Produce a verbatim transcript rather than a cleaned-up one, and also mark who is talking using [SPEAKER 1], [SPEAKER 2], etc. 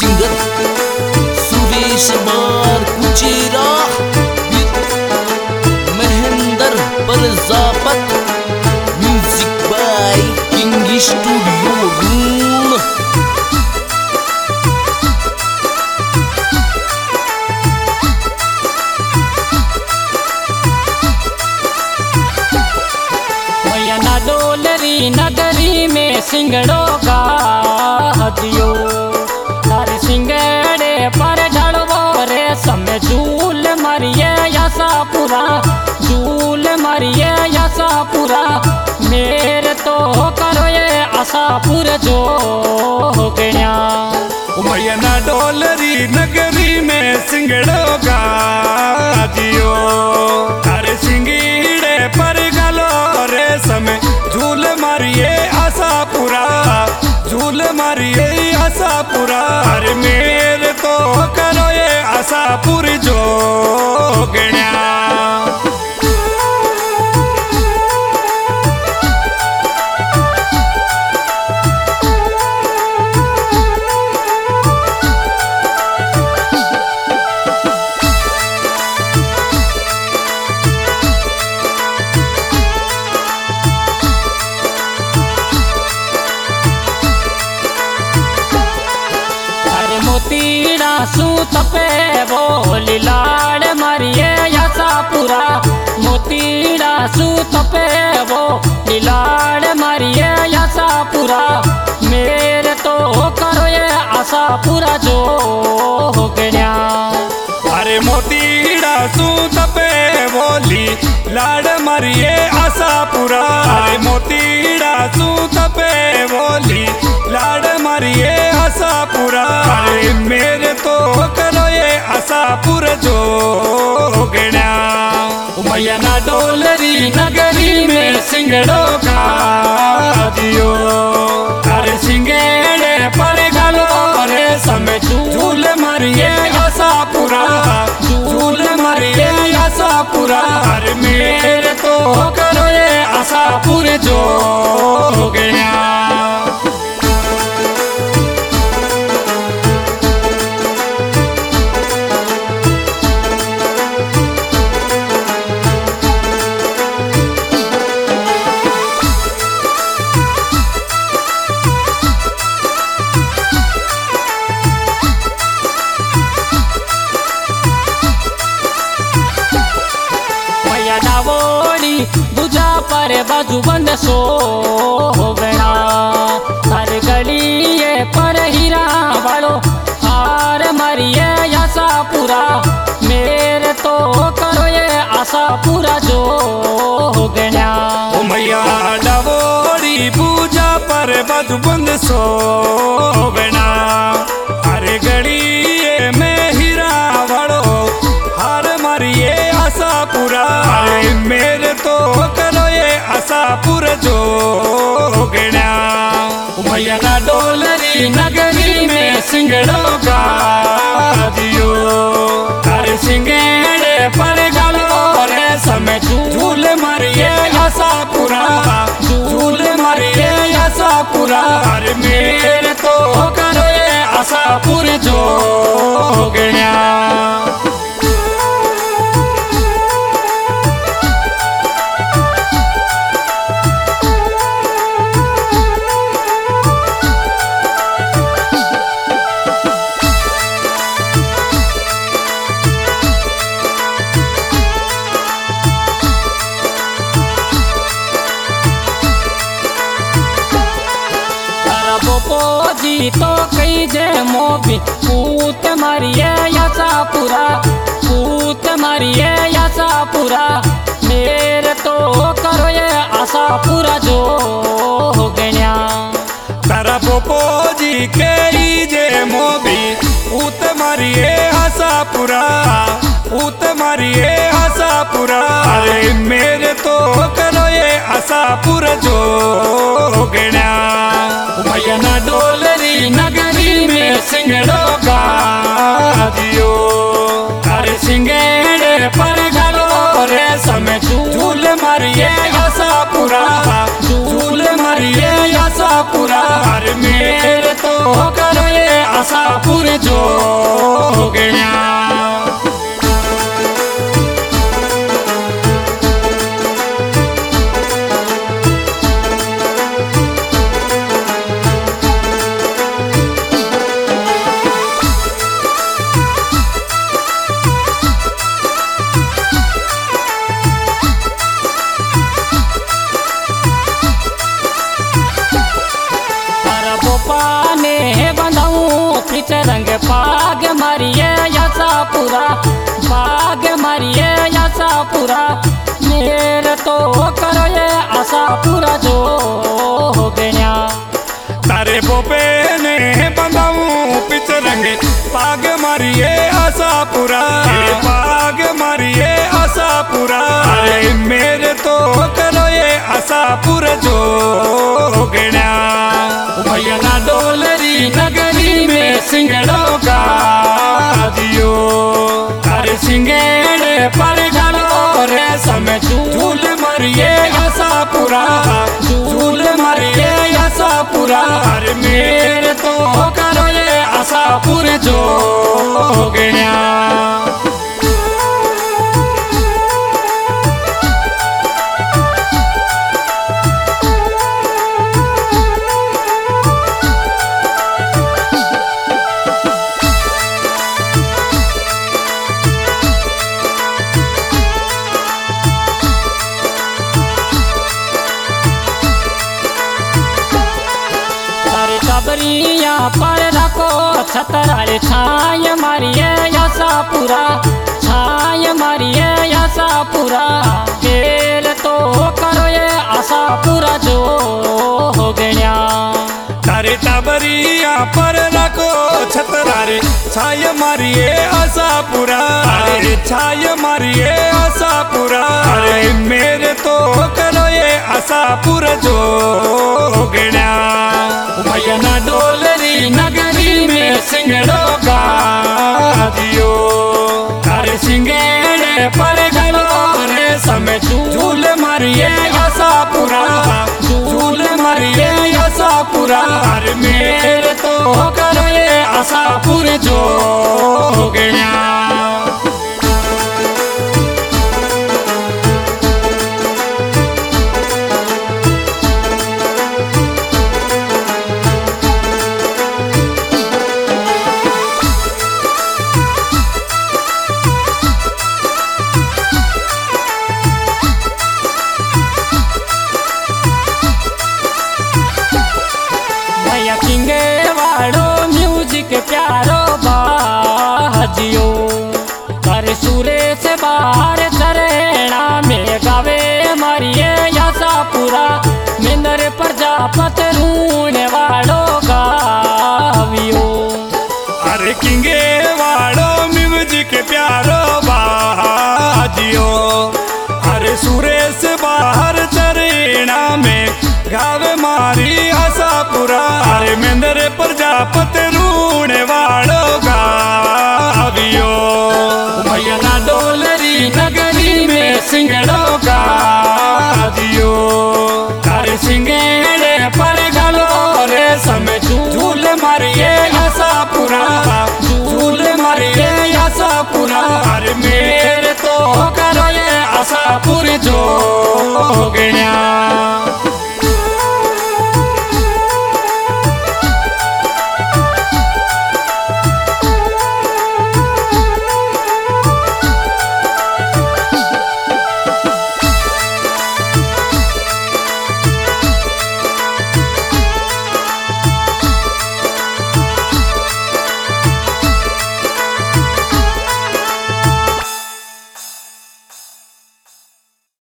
[SPEAKER 1] Singer Suresh बार कुचेरा Mahendra Prajapat music by king studio रूल।
[SPEAKER 2] डोलरी नगरी में सिंगड़ों का हदियो तारे सिंगड़े पर ढलवो रे समय झूल मरिए यसा पूरा झूल मरिए यसा पूरा मेरे तो करो ये आशापुर जो गया।
[SPEAKER 3] मैया ना डोलरी नगरी में सिंगड़ों का हदियो तारे सिंगड़े पर गलो रे समय झूल मारिए आशापुरा झूल मारिए आशापुरा। अरे मेरे तो करो ये आशापुर जो गया।
[SPEAKER 2] मोतीड़ा सूत पे बोली लाड़ मरिए यसा पूरा मोतीड़ा सूत पे बोली लाड़ मरिए यसा पूरा मेरे तो करो ये आशा पूरा जो हो गया।
[SPEAKER 3] अरे मोतीड़ा सूत पे बोली लाड़ मरिए आशापुरा। अरे मोतीड़ा सूत पे बोली लाड़ मरिए आशापुरा। अरे मेरे तो करो ये आशापुर जो गया। मैया ना डोलरी नगरी में सिंगड़ों का दियो अरे सिंगड़े पर गलो रे समय झूल मरिए आशापुरा झूल मरिए आशापुरा। अरे मेरे तो करो ये आशापुर जो गया।
[SPEAKER 2] दूजा पर बाजू बंद सो हो गया हर गली पर हीरा वालो हार मरिए आशा पूरा मेरे तो करो ये आशा पूरा जो हो गया।
[SPEAKER 3] मैया डबोरी पूजा पर बाजू बंद सो गया हर गली में हीरा वालो हार मरिए आशा पूरा। मेरे तो करो ये आशापुर जो गया। मैया ना डोलरी नगरी में सिंगड़ों का दियो अरे सिंगड़े पर गलो रे समय झूल मारिए आशापुरा झूल मारिए आशापुरा। अरे मेरे तो करो ये आशापुर जो गया।
[SPEAKER 2] जी तो कई जे मोबी पूत मारिए यसा पूरा पूत मारिए यसा पूरा मेरे तो करो ये आशा पूरा जो हो गया।
[SPEAKER 3] तारा पोपो जी के जे मोबी पूत मारिए आशापुरा पूत मारिए आशापुरा। अरे मेरे तो करो ये आशापुर जो गया। मैया ना डोलरी नगरी में सिंगड़ों का दियो अरे सिंगड़े पर गलो रे समय झूल मारिए आशापुरा झूल मारिए आशापुरा। अरे मेरे तो करो ये आसापुर जोगण्या।
[SPEAKER 2] रंग पाग मारिए आसापुरा, पाग मारिए आसापुरा, मेरे तो करो ये आसापुरा जो हो गया।
[SPEAKER 3] तारे पोपे ने बंदाऊं पिच रंग पाग मारिए आसापुरा, पाग मारिए आसापुरा, अरे मेरे तो करो ये आसापुरा जो हो गया। भैया ना डोलरी नगरी में सिंगड़ों का दियो, अरे सिंगड़े पर गलो रे समय झूल मरिए आसापुरा, झूल मरिए आसापुरा, अरे मेरे तो करो ये आसापुर जो गया।
[SPEAKER 2] सबरिया पर रखो छतराले छाय मारिए आसापुरा, छाय मारिए आसापुरा, खेल तो करो ये आसापुरा जो हो गया।
[SPEAKER 3] तारे टाबरिया पर रखो छतराले छाय मारिए आसापुरा, अरे छाय मारिए आसापुरा, अरे मेरे तो करो ये आसापुरा जो हो गया। भैया ना डोलरी नगरी में सिंगड़ों का दियो, अरे सिंगड़े पर गलो रे समय झूल मारिए आसापुरा, झूल मारिए आसापुरा, अरे मेरे तो करो ये आसापुर जो हो गया।
[SPEAKER 2] प्यारो बाजियो कर सूरे से बाहर चरेणा में गावे मारिए आसापुरा, मिंदर प्रजापत रूने वालो गावियो,
[SPEAKER 3] अरे किंगे वालो म्यूजिक प्यारो बाजियो, अरे सूरे से बाहर चरेणा में गावे मारी आसापुरा, अरे मिंदर प्रजापत रूने वालो गावियो। भैया ना डोलरी नगरी में सिंगड़ों का दियो, अरे सिंगड़े पर गलो रे समय झूल मारिए आसापुरा, झूल मारिए आसापुरा, अरे मेरे तो करो ये आसापुर जो गया।